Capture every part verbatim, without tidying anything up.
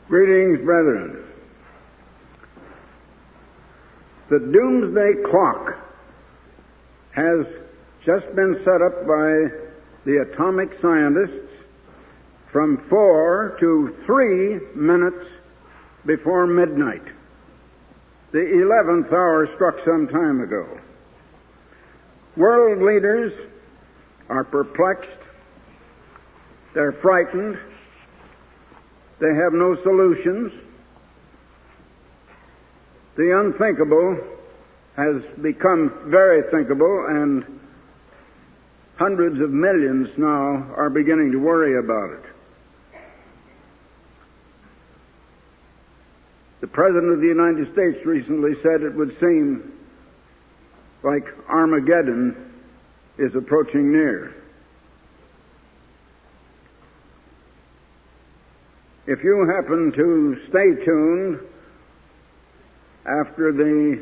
Greetings, brethren. The doomsday clock has just been set up by the atomic scientists from four to three minutes before midnight. The eleventh hour struck some time ago. World leaders are perplexed. They're frightened. They have no solutions. The unthinkable has become very thinkable, and hundreds of millions now are beginning to worry about it. The President of the United States recently said it would seem like Armageddon is approaching near. If you happen to stay tuned after the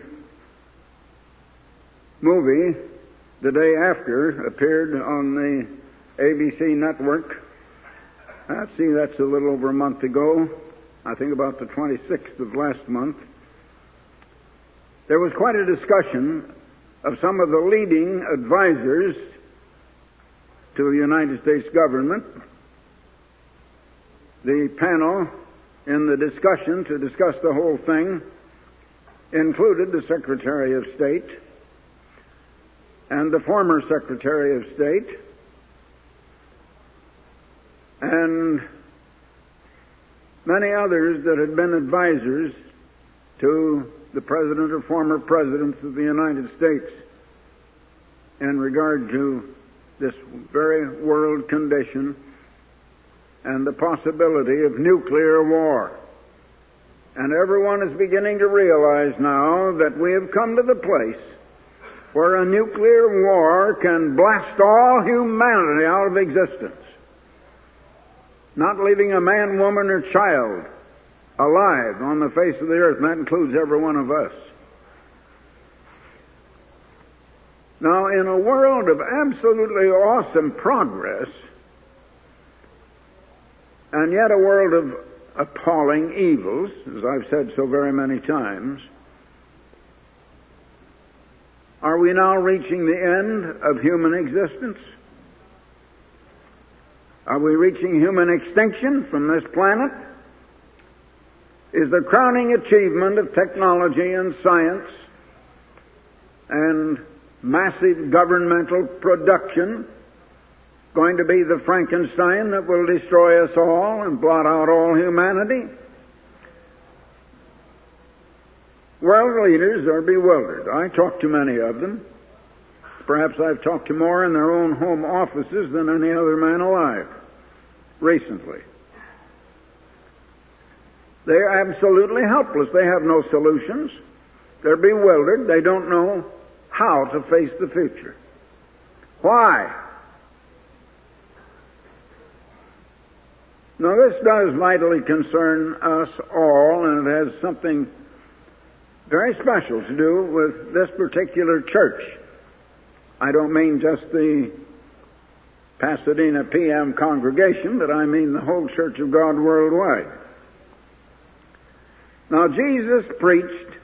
movie, the day after, appeared on the A B C network, let's see, that's a little over a month ago, I think about the twenty-sixth of last month, there was quite a discussion of some of the leading advisors to the United States government. The panel in the discussion to discuss the whole thing included the Secretary of State and the former Secretary of State and many others that had been advisors to the President or former Presidents of the United States in regard to this very world condition and the possibility of nuclear war. And everyone is beginning to realize now that we have come to the place where a nuclear war can blast all humanity out of existence, not leaving a man, woman, or child alive on the face of the earth, and that includes every one of us. Now, in a world of absolutely awesome progress, and yet a world of appalling evils, as I've said so very many times, are we now reaching the end of human existence? Are we reaching human extinction from this planet? Is the crowning achievement of technology and science and massive governmental production going to be the Frankenstein that will destroy us all and blot out all humanity? World leaders are bewildered. I talk to many of them. Perhaps I've talked to more in their own home offices than any other man alive recently. They're absolutely helpless. They have no solutions. They're bewildered. They don't know how to face the future. Why? Now, this does vitally concern us all, and it has something very special to do with this particular church. I don't mean just the Pasadena P M congregation, but I mean the whole Church of God worldwide. Now, Jesus preached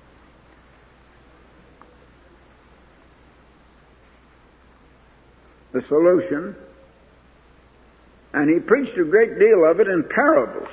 the solution, and he preached a great deal of it in parables.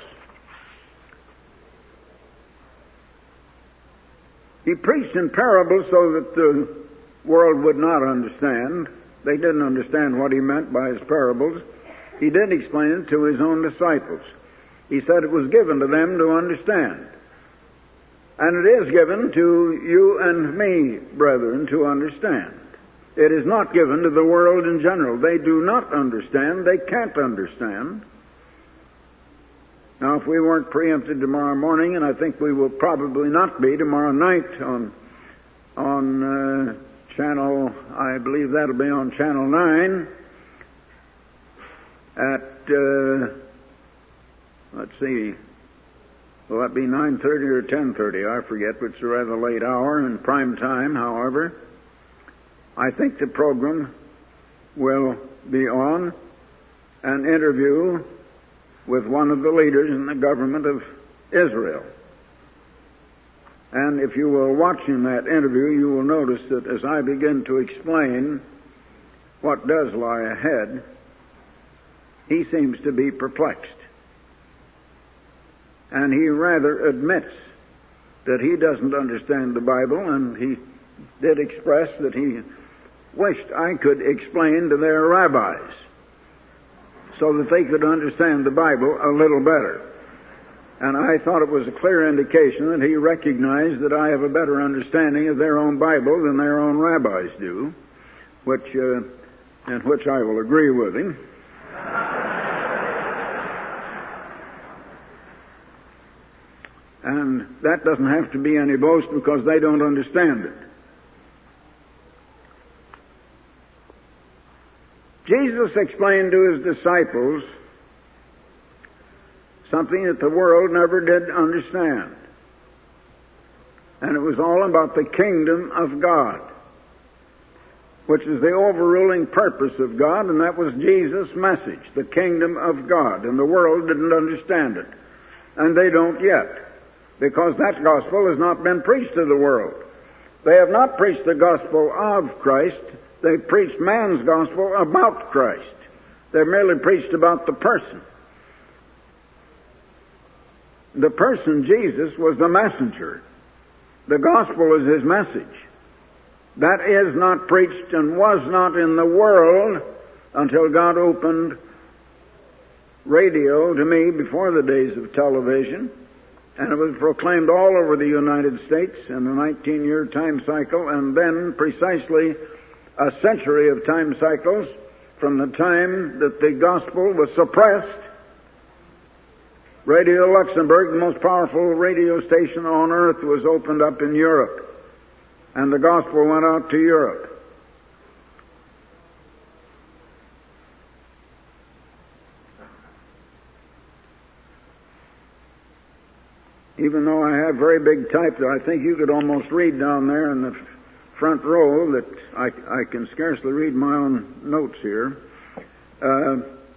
He preached in parables so that the world would not understand. They didn't understand what he meant by his parables. He did explain it to his own disciples. He said it was given to them to understand. And it is given to you and me, brethren, to understand. It is not given to the world in general. They do not understand. They can't understand. Now, if we weren't preempted tomorrow morning, and I think we will probably not be tomorrow night on on uh, channel, I believe that'll be on channel nine at, uh, let's see, will that be nine thirty or ten thirty? I forget, but it's a rather late hour in prime time, however. I think the program will be on an interview with one of the leaders in the government of Israel. And if you will watch in that interview, you will notice that as I begin to explain what does lie ahead, he seems to be perplexed. And he rather admits that he doesn't understand the Bible, and he did express that he wished I could explain to their rabbis so that they could understand the Bible a little better. And I thought it was a clear indication that he recognized that I have a better understanding of their own Bible than their own rabbis do, which, uh, in which I will agree with him. And that doesn't have to be any boast because they don't understand it. Jesus explained to his disciples something that the world never did understand. And it was all about the kingdom of God, which is the overruling purpose of God, and that was Jesus' message, the kingdom of God. And the world didn't understand it. And they don't yet, because that gospel has not been preached to the world. They have not preached the gospel of Christ. They've preached man's gospel about Christ. They've merely preached about the person. The person, Jesus, was the messenger. The gospel is his message. That is not preached and was not in the world until God opened radio to me before the days of television. And it was proclaimed all over the United States in a nineteen-year time cycle, and then precisely a century of time cycles from the time that the gospel was suppressed. Radio Luxembourg, the most powerful radio station on earth, was opened up in Europe, and the gospel went out to Europe. Even though I have very big type that I think you could almost read down there in the front row, that I, I can scarcely read my own notes here. Uh,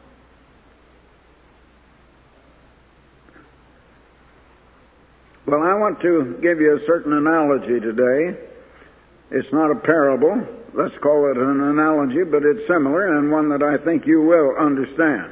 well, I want to give you a certain analogy today. It's not a parable. Let's call it an analogy, but it's similar and one that I think you will understand.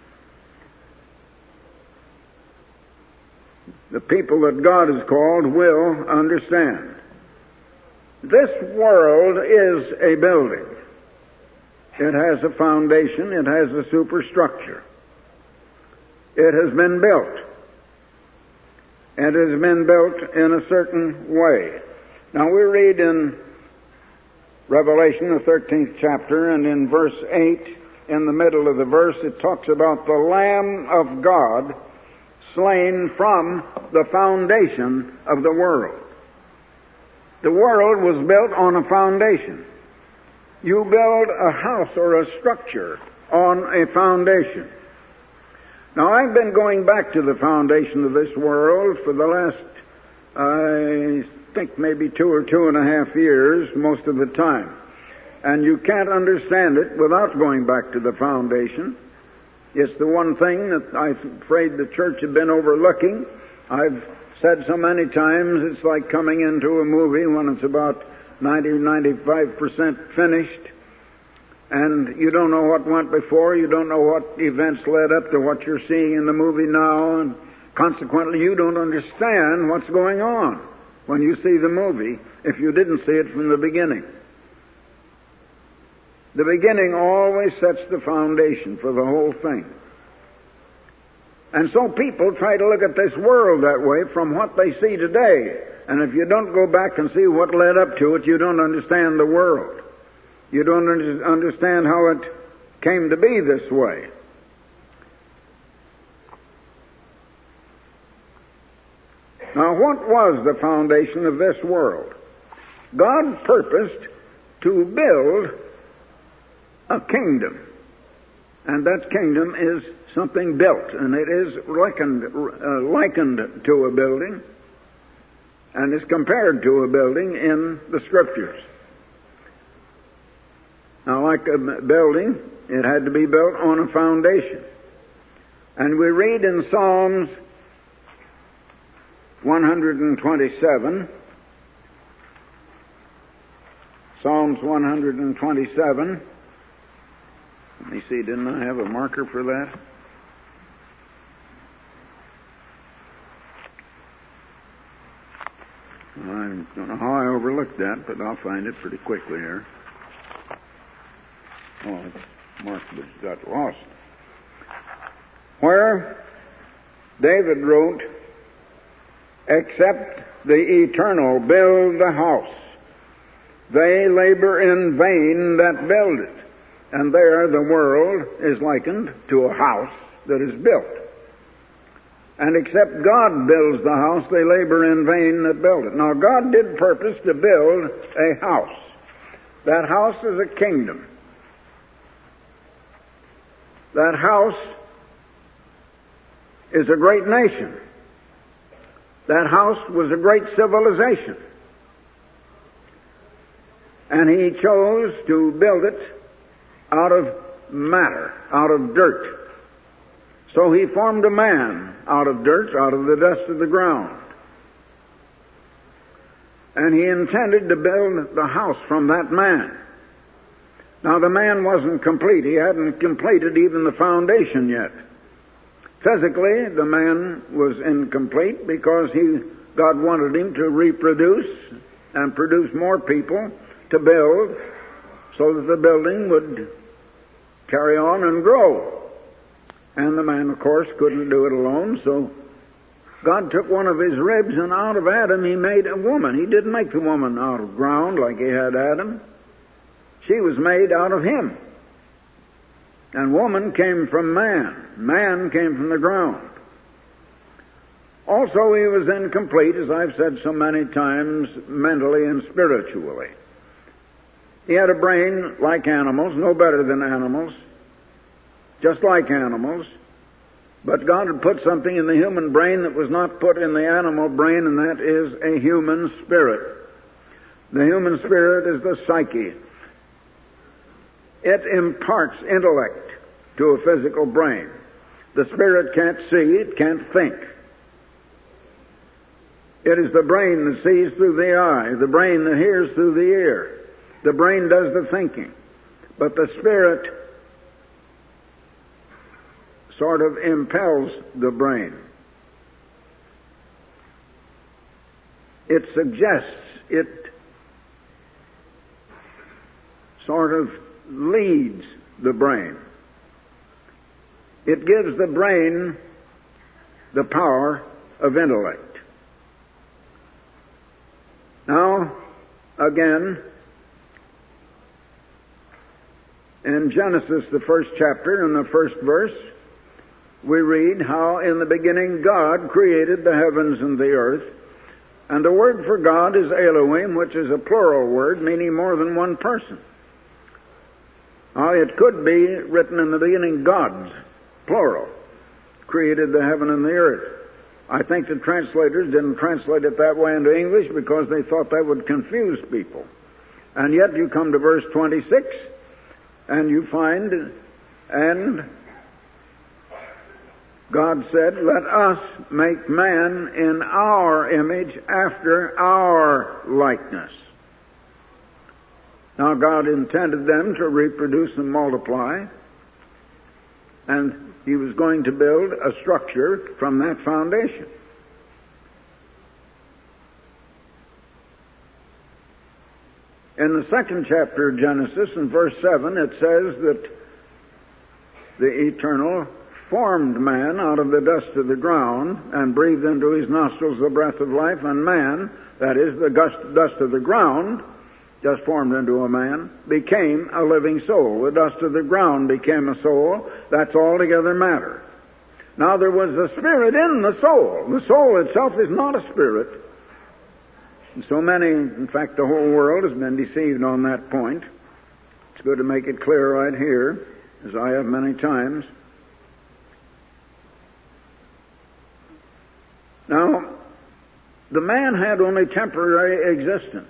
The people that God has called will understand. This world is a building. It has a foundation. It has a superstructure. It has been built. And it has been built in a certain way. Now we read in Revelation, the thirteenth chapter, and in verse eight, in the middle of the verse, it talks about the Lamb of God slain from the foundation of the world. The world was built on a foundation. You build a house or a structure on a foundation. Now, I've been going back to the foundation of this world for the last, I think, maybe two or two and a half years, most of the time. And you can't understand it without going back to the foundation. It's the one thing that I'm afraid the church had been overlooking. I've said so many times it's like coming into a movie when it's about ninety, ninety-five percent finished, and you don't know what went before, you don't know what events led up to what you're seeing in the movie now, and consequently you don't understand what's going on when you see the movie if you didn't see it from the beginning. The beginning always sets the foundation for the whole thing. And so people try to look at this world that way from what they see today. And if you don't go back and see what led up to it, you don't understand the world. You don't understand how it came to be this way. Now, what was the foundation of this world? God purposed to build a kingdom, and that kingdom is something built, and it is likened, uh, likened to a building, and is compared to a building in the Scriptures. Now, like a building, it had to be built on a foundation. And we read in Psalms one hundred twenty-seven. Psalms one hundred twenty-seven. Let me see, didn't I have a marker for that? I don't know how I overlooked that, but I'll find it pretty quickly here. Oh, it's marked, but it got lost. Where David wrote, "Except the Eternal build the house, they labor in vain that build it." And there the world is likened to a house that is built. And except God builds the house, they labor in vain that build it. Now, God did purpose to build a house. That house is a kingdom. That house is a great nation. That house was a great civilization. And He chose to build it out of matter, out of dirt. So He formed a man out of dirt, out of the dust of the ground. And He intended to build the house from that man. Now, the man wasn't complete. He hadn't completed even the foundation yet. Physically, the man was incomplete because he, God wanted him to reproduce and produce more people to build so that the building would carry on and grow. And the man, of course, couldn't do it alone, so God took one of his ribs, and out of Adam He made a woman. He didn't make the woman out of ground like He had Adam. She was made out of him. And woman came from man. Man came from the ground. Also, he was incomplete, as I've said so many times, mentally and spiritually. He had a brain like animals, no better than animals, just like animals. But God had put something in the human brain that was not put in the animal brain, and that is a human spirit. The human spirit is the psyche. It imparts intellect to a physical brain. The spirit can't see, it can't think. It is the brain that sees through the eye, the brain that hears through the ear. The brain does the thinking. But the spirit sort of impels the brain. It suggests, it sort of leads the brain. It gives the brain the power of intellect. Now, again, in Genesis, the first chapter, in the first verse, we read how in the beginning God created the heavens and the earth. And the word for God is Elohim, which is a plural word, meaning more than one person. Now, it could be written in the beginning, gods, plural, created the heaven and the earth. I think the translators didn't translate it that way into English because they thought that would confuse people. And yet you come to verse twenty-six, and you find, and God said, "Let us make man in our image, after our likeness." Now, God intended them to reproduce and multiply, and He was going to build a structure from that foundation. In the second chapter of Genesis, in verse seven, it says that the Eternal formed man out of the dust of the ground and breathed into his nostrils the breath of life, and man, that is, the dust of the ground, just formed into a man, became a living soul. The dust of the ground became a soul. That's altogether matter. Now, there was a spirit in the soul. The soul itself is not a spirit. And so many, in fact, the whole world has been deceived on that point. It's good to make it clear right here, as I have many times. Now, the man had only temporary existence.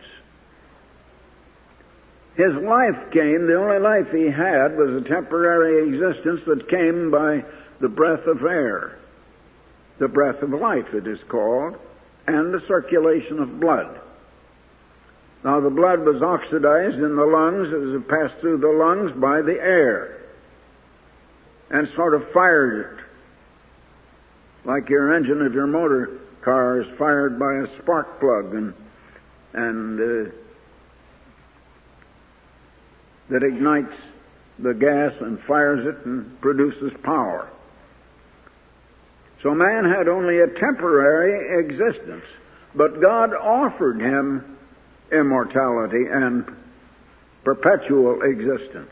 His life came, the only life he had was a temporary existence that came by the breath of air. The breath of life, it is called. and the circulation of blood. Now, the blood was oxidized in the lungs as it passed through the lungs by the air and sort of fired it, like your engine of your motor car is fired by a spark plug and, and uh, that ignites the gas and fires it and produces power. So man had only a temporary existence, but God offered him immortality and perpetual existence.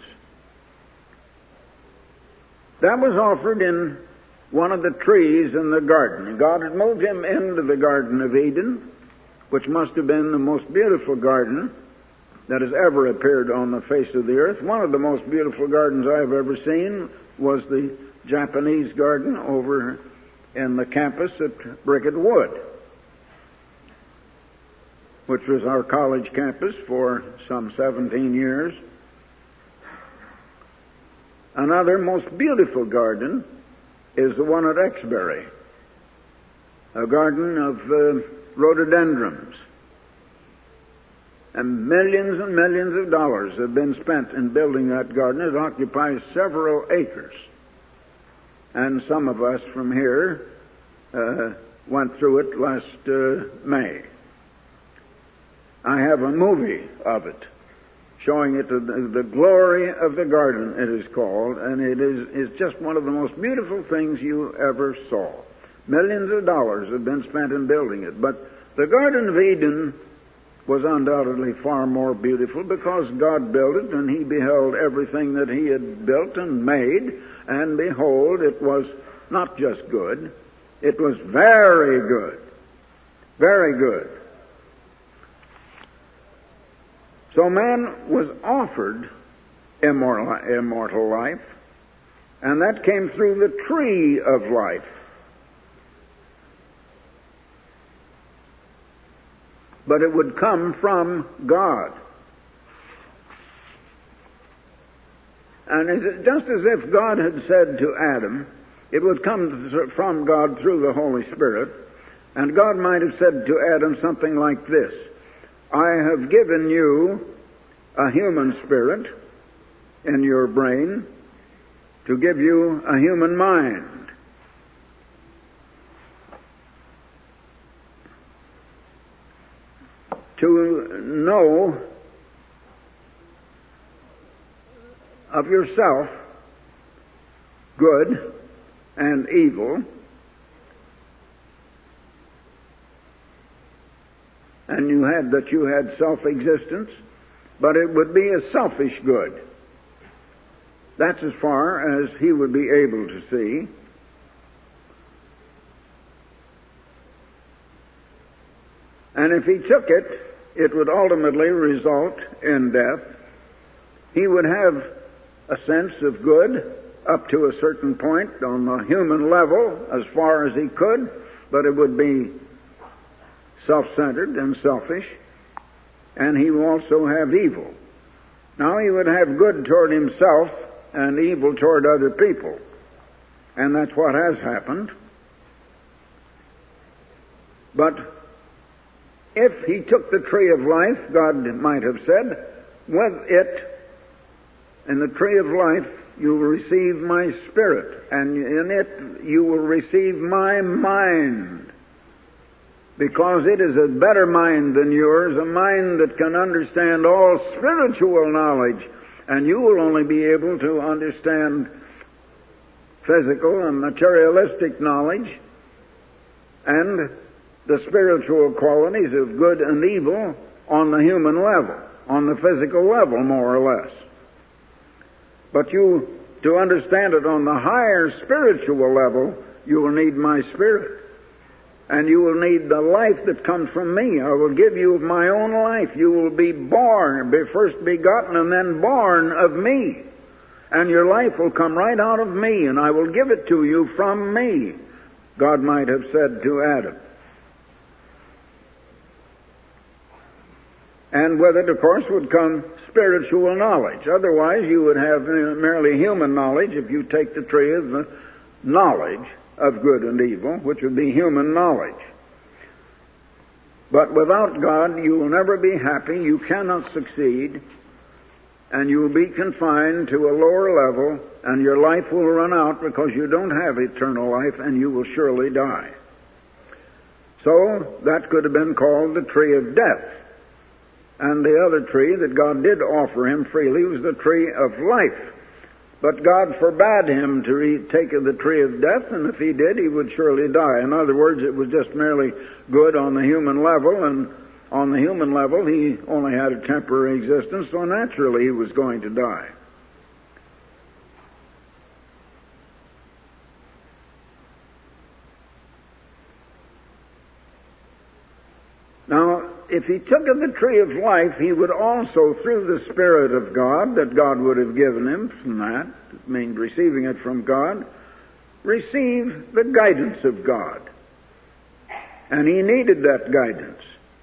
That was offered in one of the trees in the garden. God had moved him into the Garden of Eden, which must have been the most beautiful garden that has ever appeared on the face of the earth. One of the most beautiful gardens I have ever seen was the Japanese garden over in the campus at Bricket Wood, which was our college campus for some seventeen years. Another most beautiful garden is the one at Exbury, a garden of uh, rhododendrons. And millions and millions of dollars have been spent in building that garden. It occupies several acres. And some of us from here uh, went through it last uh, May. I have a movie of it, showing it, the, the glory of the garden, it is called, and it is, is just one of the most beautiful things you ever saw. Millions of dollars have been spent in building it, but the Garden of Eden was undoubtedly far more beautiful because God built it, and he beheld everything that he had built and made, and behold, it was not just good, it was very good. Very good. So man was offered immortal, immortal life, and that came through the tree of life. But it would come from God. And it's just as if God had said to Adam, it would come from God through the Holy Spirit, and God might have said to Adam something like this: I have given you a human spirit in your brain to give you a human mind. To know of yourself good and evil, and you had that you had self-existence, but it would be a selfish good. That's as far as he would be able to see. And if he took it, it would ultimately result in death. He would have a sense of good up to a certain point on the human level, as far as he could, but it would be self-centered and selfish, and he would also have evil. Now he would have good toward himself and evil toward other people, and that's what has happened. But if he took the tree of life, God might have said, with it, in the tree of life, you will receive my spirit, and in it you will receive my mind, because it is a better mind than yours, a mind that can understand all spiritual knowledge, and you will only be able to understand physical and materialistic knowledge and the spiritual qualities of good and evil on the human level, on the physical level, more or less. But you, to understand it on the higher spiritual level, you will need my spirit. And you will need the life that comes from me. I will give you my own life. You will be born, be first begotten and then born of me. And your life will come right out of me, and I will give it to you from me, God might have said to Adam. And with it, of course, would come spiritual knowledge. Otherwise, you would have merely human knowledge if you take the tree of the knowledge of good and evil, which would be human knowledge. But without God, you will never be happy, you cannot succeed, and you will be confined to a lower level, and your life will run out because you don't have eternal life, and you will surely die. So, that could have been called the tree of death. And the other tree that God did offer him freely was the tree of life. But God forbade him to eat, take of the tree of death, and if he did, he would surely die. In other words, it was just merely good on the human level, and on the human level, he only had a temporary existence, so naturally he was going to die. Now, if he took of the tree of life, he would also, through the Spirit of God, that God would have given him from that, it means receiving it from God, receive the guidance of God. And he needed that guidance.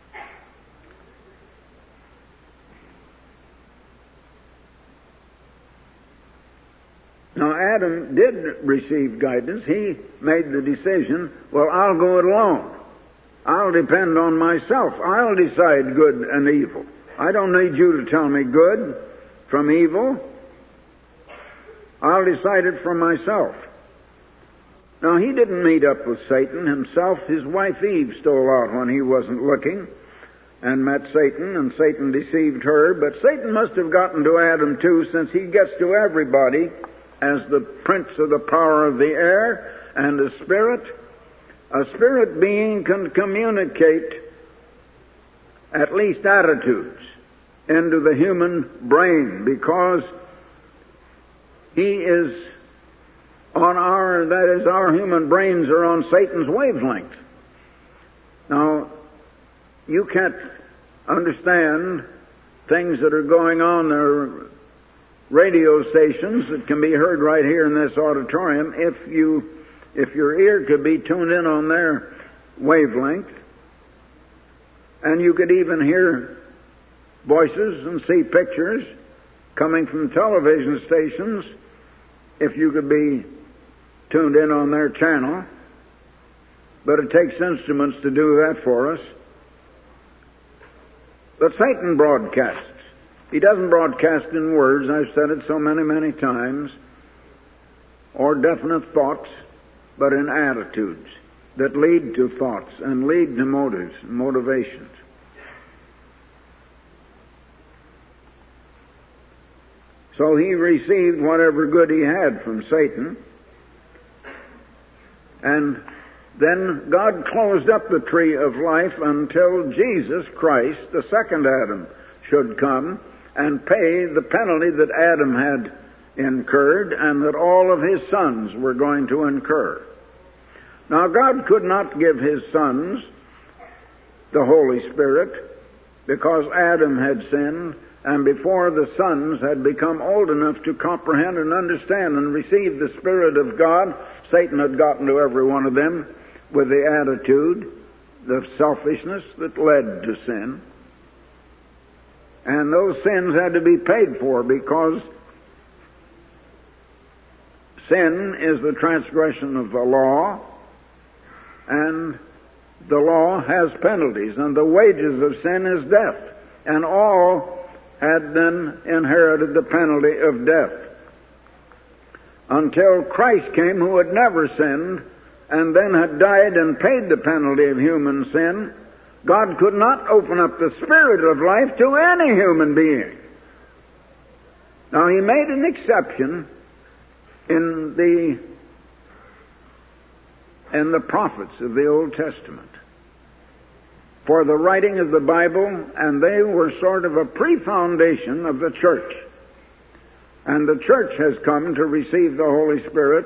Now, Adam did receive guidance. He made the decision, well, I'll go it alone. I'll depend on myself. I'll decide good and evil. I don't need you to tell me good from evil. I'll decide it for myself. Now, he didn't meet up with Satan himself. His wife Eve stole out when he wasn't looking and met Satan, and Satan deceived her. But Satan must have gotten to Adam too, since he gets to everybody as the prince of the power of the air and the spirit. A spirit being can communicate at least attitudes into the human brain, because he is on our, that is, our human brains are on Satan's wavelength. Now, you can't understand things that are going on. There are radio stations that can be heard right here in this auditorium if you If your ear could be tuned in on their wavelength, and you could even hear voices and see pictures coming from television stations, if you could be tuned in on their channel. But it takes instruments to do that for us. But Satan broadcasts. He doesn't broadcast in words, I've said it so many, many times, or definite thoughts, but in attitudes that lead to thoughts and lead to motives, motivations. So he received whatever good he had from Satan, and then God closed up the tree of life until Jesus Christ, the second Adam, should come and pay the penalty that Adam had incurred and that all of his sons were going to incur. Now, God could not give his sons the Holy Spirit because Adam had sinned, and before the sons had become old enough to comprehend and understand and receive the Spirit of God, Satan had gotten to every one of them with the attitude, the selfishness that led to sin. And those sins had to be paid for, because sin is the transgression of the law, and the law has penalties, and the wages of sin is death. And all had then inherited the penalty of death. Until Christ came, who had never sinned, and then had died and paid the penalty of human sin, God could not open up the Spirit of life to any human being. Now, he made an exception in the in the prophets of the Old Testament for the writing of the Bible, and they were sort of a pre-foundation of the church. And the church has come to receive the Holy Spirit,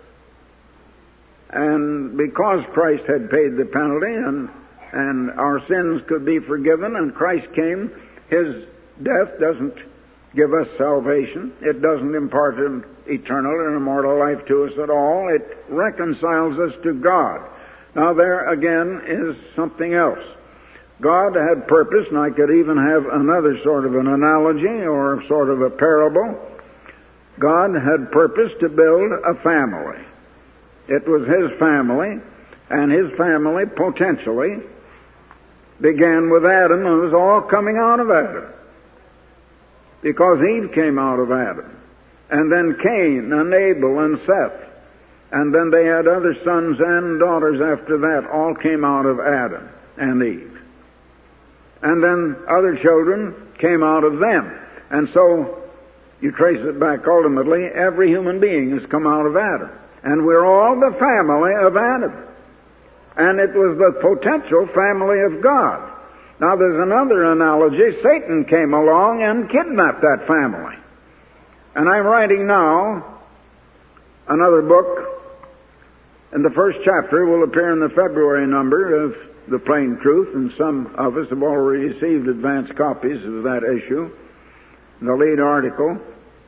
and because Christ had paid the penalty and and our sins could be forgiven, and Christ came, his death doesn't give us salvation. It doesn't impart an eternal and immortal life to us at all. It reconciles us to God. Now, there again is something else. God had purpose, and I could even have another sort of an analogy or sort of a parable. God had purpose to build a family. It was his family, and his family potentially began with Adam and was all coming out of Adam, because Eve came out of Adam. And then Cain and Abel and Seth. And then they had other sons and daughters after that, all came out of Adam and Eve. And then other children came out of them. And so, you trace it back ultimately, every human being has come out of Adam. And we're all the family of Adam. And it was the potential family of God. Now there's another analogy. Satan came along and kidnapped that family. And I'm writing now another book, and the first chapter will appear in the February number of The Plain Truth, and some of us have already received advance copies of that issue. The lead article,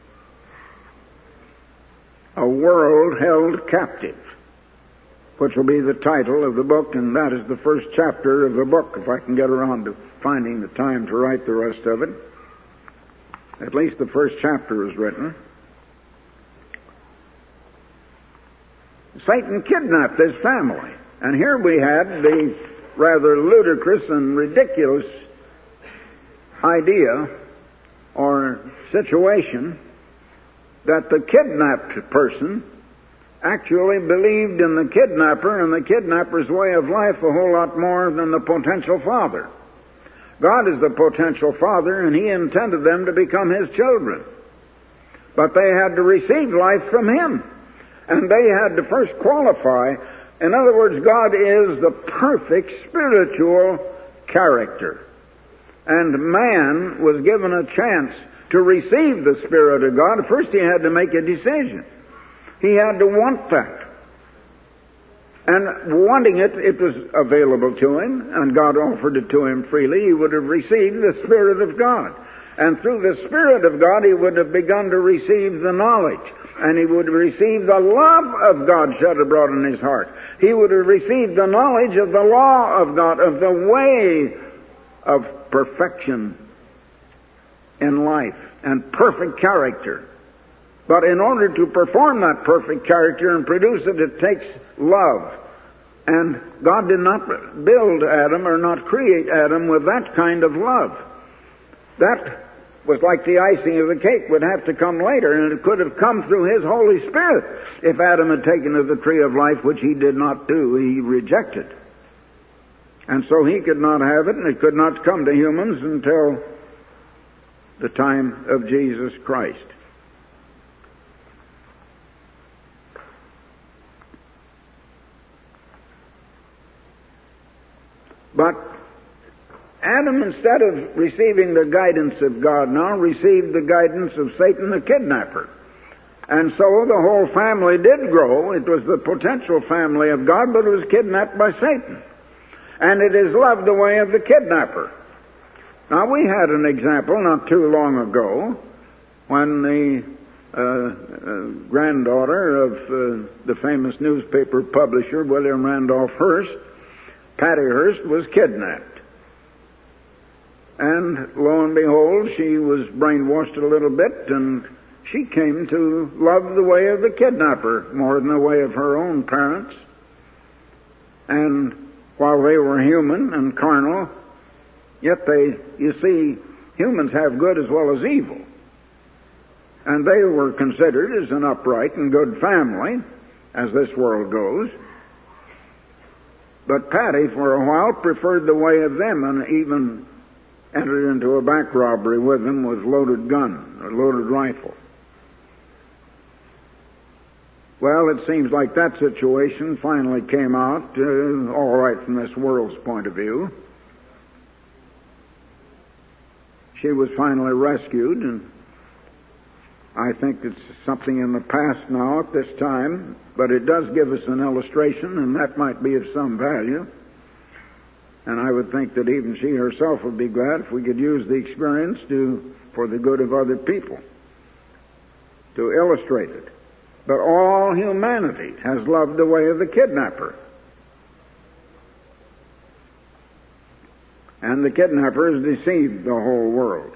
A World Held Captive, which will be the title of the book, and that is the first chapter of the book, if I can get around to finding the time to write the rest of it. At least the first chapter is written. Satan kidnapped this family. And here we had the rather ludicrous and ridiculous idea or situation that the kidnapped person actually believed in the kidnapper and the kidnapper's way of life a whole lot more than the potential father. God is the potential father, and He intended them to become His children. But they had to receive life from Him. And they had to first qualify. In other words, God is the perfect spiritual character. And man was given a chance to receive the Spirit of God. First he had to make a decision. He had to want that. And wanting it, it was available to him, and God offered it to him freely. He would have received the Spirit of God. And through the Spirit of God, he would have begun to receive the knowledge. And he would receive the love of God shed abroad in his heart. He would have received the knowledge of the law of God, of the way of perfection in life and perfect character. But in order to perform that perfect character and produce it, it takes love. And God did not build Adam or not create Adam with that kind of love. That was like the icing of the cake, would have to come later, and it could have come through His Holy Spirit if Adam had taken of the tree of life, which he did not do. He rejected. And so he could not have it, and it could not come to humans until the time of Jesus Christ. But Adam, instead of receiving the guidance of God now, received the guidance of Satan the kidnapper. And so the whole family did grow. It was the potential family of God, but it was kidnapped by Satan. And it is loved the way of the kidnapper. Now, we had an example not too long ago when the uh, uh, granddaughter of uh, the famous newspaper publisher, William Randolph Hearst, Patty Hearst, was kidnapped. And lo and behold, she was brainwashed a little bit, and she came to love the way of the kidnapper more than the way of her own parents. And while they were human and carnal, yet they, you see, humans have good as well as evil. And they were considered as an upright and good family, as this world goes. But Patty, for a while, preferred the way of them, and even entered into a bank robbery with them with loaded gun, a loaded rifle. Well, it seems like that situation finally came out uh, all right from this world's point of view. She was finally rescued, and I think it's something in the past now at this time, but it does give us an illustration, and that might be of some value. And I would think that even she herself would be glad if we could use the experience to for the good of other people to illustrate it. But all humanity has loved the way of the kidnapper. And the kidnapper has deceived the whole world.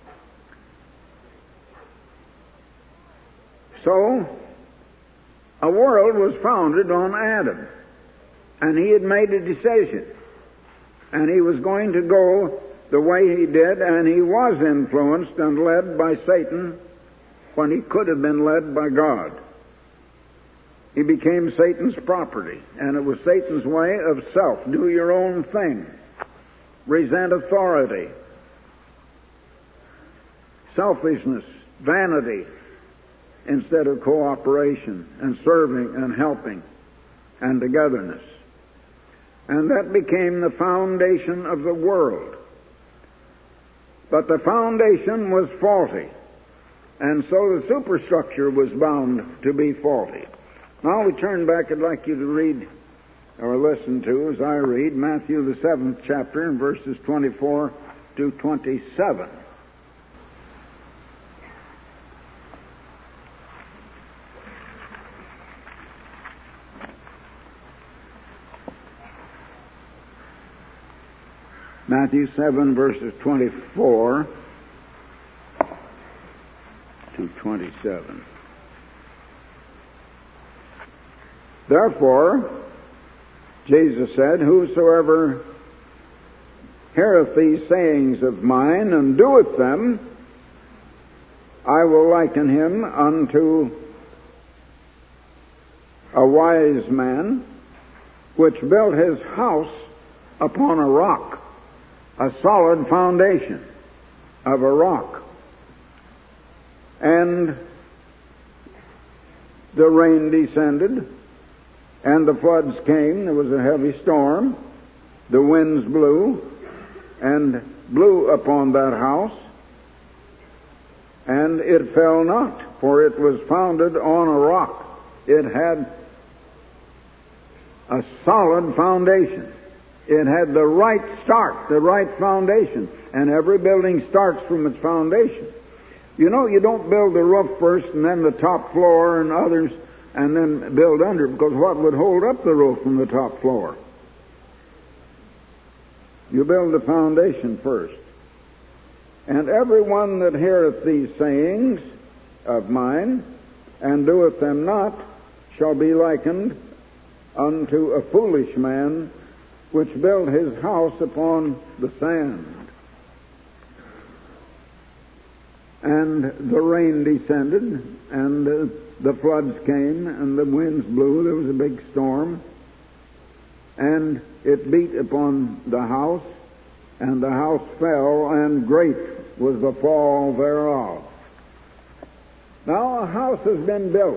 So, a world was founded on Adam. And he had made a decision. And he was going to go the way he did, and he was influenced and led by Satan when he could have been led by God. He became Satan's property, and it was Satan's way of self. Do your own thing. Resent authority. Selfishness, vanity, instead of cooperation and serving and helping and togetherness. And that became the foundation of the world. But the foundation was faulty, and so the superstructure was bound to be faulty. Now we turn back. I'd like you to read or listen to, as I read, Matthew the seventh chapter and verses twenty-four to twenty-seven. Matthew seven, verses twenty-four to twenty-seven. Therefore, Jesus said, whosoever heareth these sayings of mine and doeth them, I will liken him unto a wise man which built his house upon a rock, a solid foundation of a rock. And the rain descended, and the floods came. There was a heavy storm. The winds blew and blew upon that house, and it fell not, for it was founded on a rock. It had a solid foundation. It had the right start, the right foundation. And every building starts from its foundation. You know, you don't build the roof first and then the top floor and others and then build under, because what would hold up the roof from the top floor? You build the foundation first. And everyone that heareth these sayings of mine and doeth them not shall be likened unto a foolish man which built his house upon the sand. And the rain descended, and uh, the floods came, and the winds blew. There was a big storm, and it beat upon the house, and the house fell, and great was the fall thereof. Now a house has been built.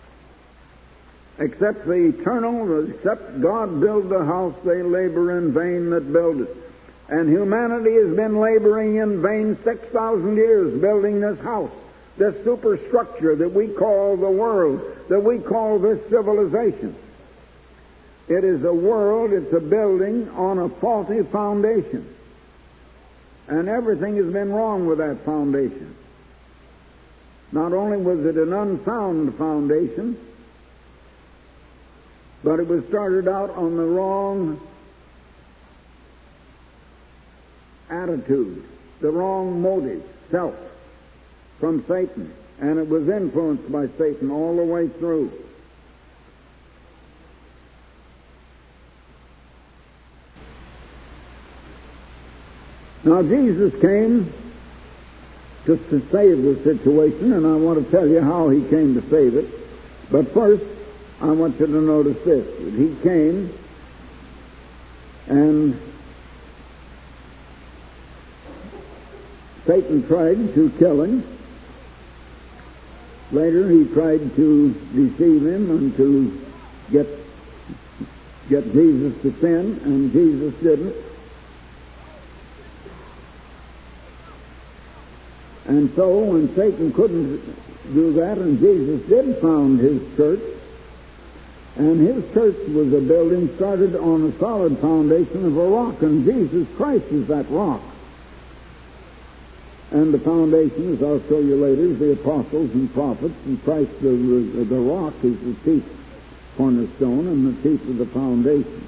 Except the eternal, except God build the house, they labor in vain that build it. And humanity has been laboring in vain six thousand years building this house, this superstructure that we call the world, that we call this civilization. It is a world, it's a building on a faulty foundation. And everything has been wrong with that foundation. Not only was it an unsound foundation, but it was started out on the wrong attitude, the wrong motive, self, from Satan. And it was influenced by Satan all the way through. Now Jesus came to, to save the situation, and I want to tell you how he came to save it. But first, I want you to notice this, that he came and Satan tried to kill him. Later he tried to deceive him and to get, get Jesus to sin, and Jesus didn't. And so when Satan couldn't do that, and Jesus did found his church, and his church was a building started on a solid foundation of a rock, and Jesus Christ is that rock. And the foundation, as I'll show you later, is the apostles and prophets, and Christ, the, the, the rock, is the chief cornerstone and the chief of the foundation.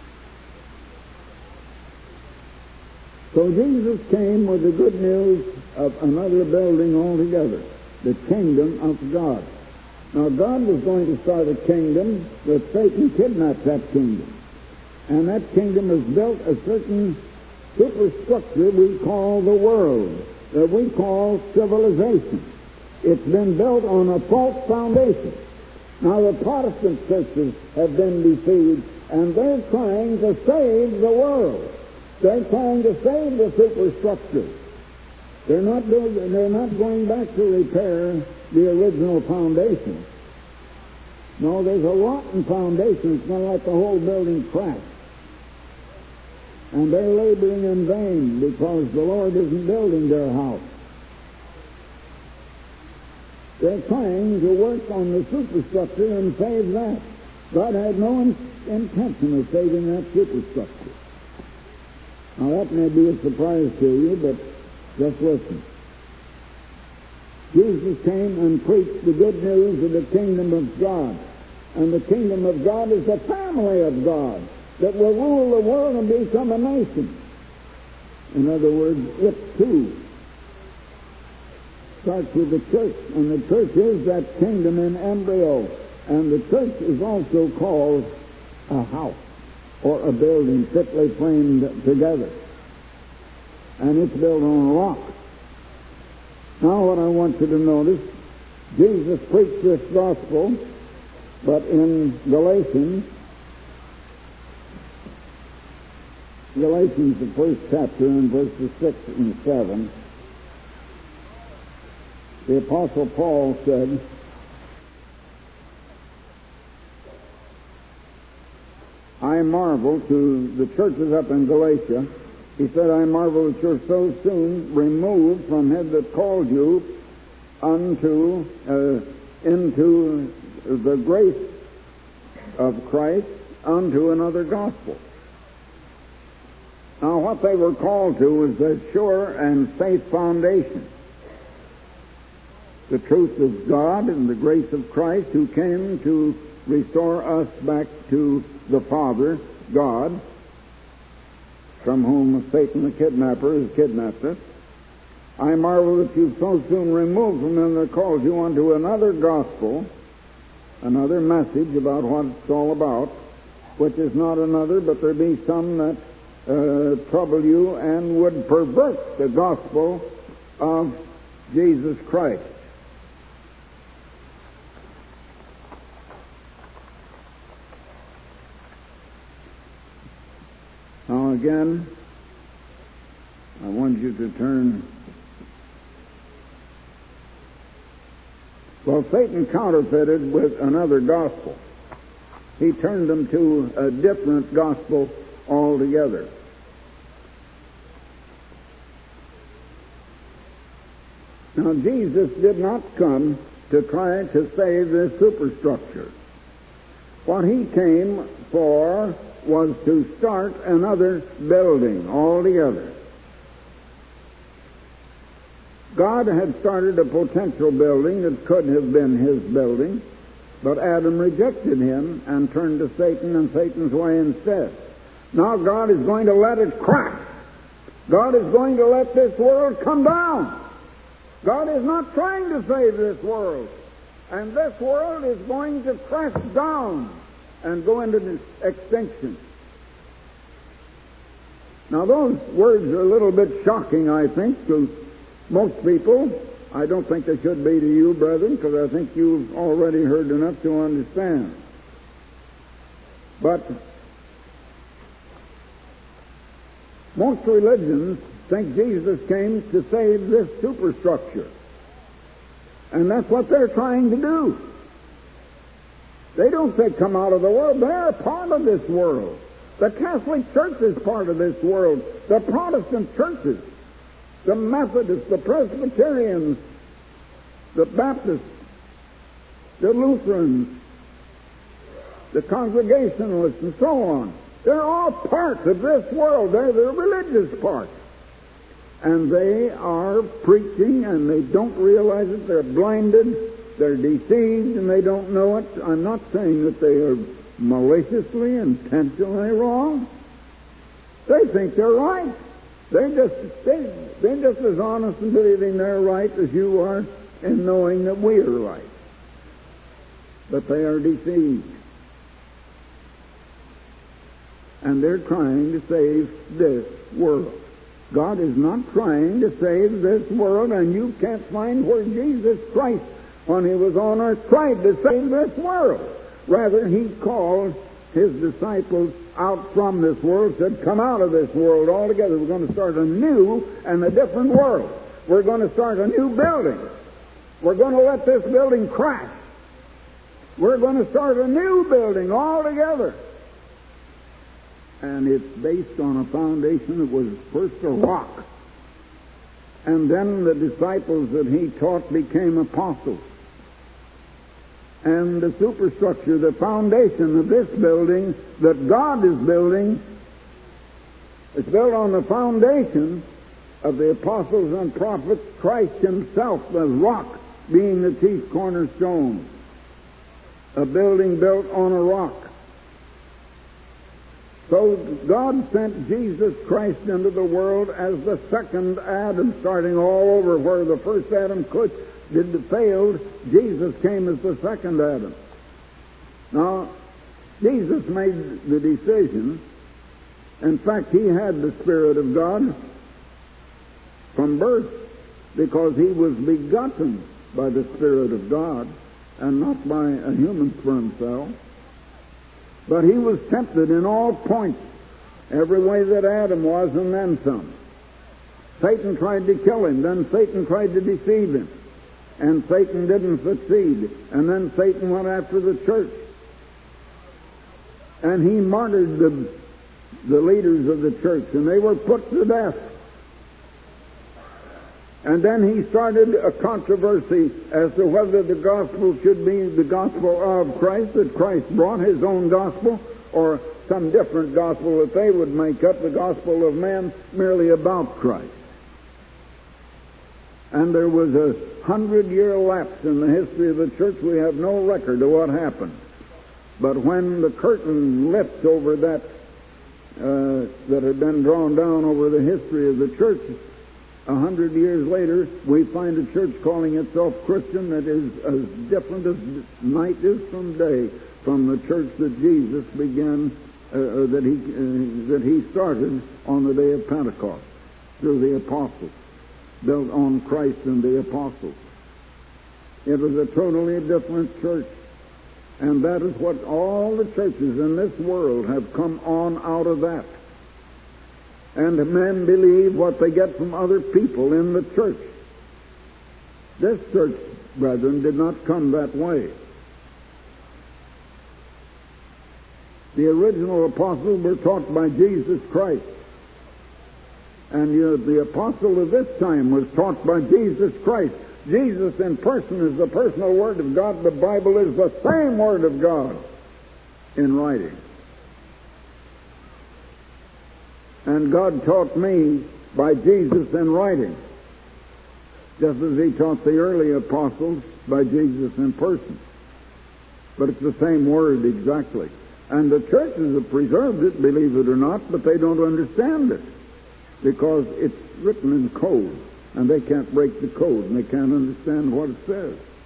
So Jesus came with the good news of another building altogether, the kingdom of God. Now, God was going to start a kingdom, but Satan kidnapped that kingdom. And that kingdom has built a certain superstructure we call the world, that we call civilization. It's been built on a false foundation. Now the Protestant churches have been deceived, and they're trying to save the world. They're trying to save the superstructure. They're not building, they're not going back to repair the original foundation. No, there's a rotten foundation. It's going to let the whole building crack. And they're laboring in vain because the Lord isn't building their house. They're trying to work on the superstructure and save that. God had no in- intention of saving that superstructure. Now that may be a surprise to you, but just listen. Jesus came and preached the good news of the kingdom of God. And the kingdom of God is the family of God that will rule the world and become a nation. In other words, it too starts with the church, and the church is that kingdom in embryo. And the church is also called a house or a building fitly framed together. And it's built on a rock. Now what I want you to notice, Jesus preached this gospel, but in Galatians, Galatians, the first chapter, in verses six and seven, the Apostle Paul said, I marvel to the churches up in Galatia. He said, I marvel that you're so soon removed from him that called you unto, uh, into the grace of Christ unto another gospel. Now, what they were called to was the sure and safe foundation. The truth of God and the grace of Christ, who came to restore us back to the Father, God, from whom Satan the kidnapper has kidnapped us. I marvel that you've so soon removed from him that calls you unto another gospel, another message about what it's all about, which is not another, but there be some that uh, trouble you and would pervert the gospel of Jesus Christ. Now again, I want you to turn. Well, Satan counterfeited with another gospel. He turned them to a different gospel altogether. Now, Jesus did not come to try to save this superstructure. What he came for was to start another building altogether. God had started a potential building that could have been his building, but Adam rejected him and turned to Satan and Satan's way instead. Now God is going to let it crack. God is going to let this world come down. God is not trying to save this world. And this world is going to crash down and go into extinction. Now those words are a little bit shocking, I think, to most people. I don't think they should be to you, brethren, because I think you've already heard enough to understand. But most religions think Jesus came to save this superstructure. And that's what they're trying to do. They don't say come out of the world. They're part of this world. The Catholic Church is part of this world. The Protestant churches, the Methodists, the Presbyterians, the Baptists, the Lutherans, the Congregationalists, and so on. They're all parts of this world. They're the religious part. And they are preaching, and they don't realize it. They're blinded. They're deceived, and they don't know it. I'm not saying that they are maliciously, intentionally wrong. They think they're right. They just, they, they're just as honest in believing they're right as you are in knowing that we are right. But they are deceived. and they're trying to save this world. God is not trying to save this world, and you can't find where Jesus Christ, when he was on earth, tried to save this world. Rather, he called his disciples out from this world, said, come out of this world altogether. We're going to start a new and a different world. We're going to start a new building. We're going to let this building crash. We're going to start a new building altogether. And it's based on a foundation that was first a rock. And then the disciples that he taught became apostles. And the superstructure, the foundation of this building that God is building, is built on the foundation of the apostles and prophets, Christ himself, the rock being the chief cornerstone. A building built on a rock. So God sent Jesus Christ into the world as the second Adam, starting all over where the first Adam could did failed. Jesus came as the second Adam. Now, Jesus made the decision. In fact, he had the Spirit of God from birth, because he was begotten by the Spirit of God and not by a human sperm cell. But he was tempted in all points, every way that Adam was, and then some. Satan tried to kill him, then Satan tried to deceive him, and Satan didn't succeed. And then Satan went after the church, and he martyred the, the leaders of the church, and they were put to death. And then he started a controversy as to whether the gospel should be the gospel of Christ, that Christ brought his own gospel, or some different gospel that they would make up, the gospel of man, merely about Christ. And there was a hundred-year lapse in the history of the church. We have no record of what happened. But when the curtain lifts over that, uh, that had been drawn down over the history of the church, a hundred years later, we find a church calling itself Christian that is as different as night is from day from the church that Jesus began, uh, that he uh, that he started on the day of Pentecost through the apostles, built on Christ and the apostles. It was a totally different church, and that is what all the churches in this world have come on out of that. And men believe what they get from other people in the church. This church, brethren, did not come that way. The original apostles were taught by Jesus Christ. And you know, the apostle of this time was taught by Jesus Christ. Jesus in person is the personal Word of God. The Bible is the same Word of God in writing. And God taught me by Jesus in writing, just as he taught the early apostles by Jesus in person. But it's the same Word exactly. And the churches have preserved it, believe it or not, but they don't understand it, because it's written in code, and they can't break the code, and they can't understand what it says.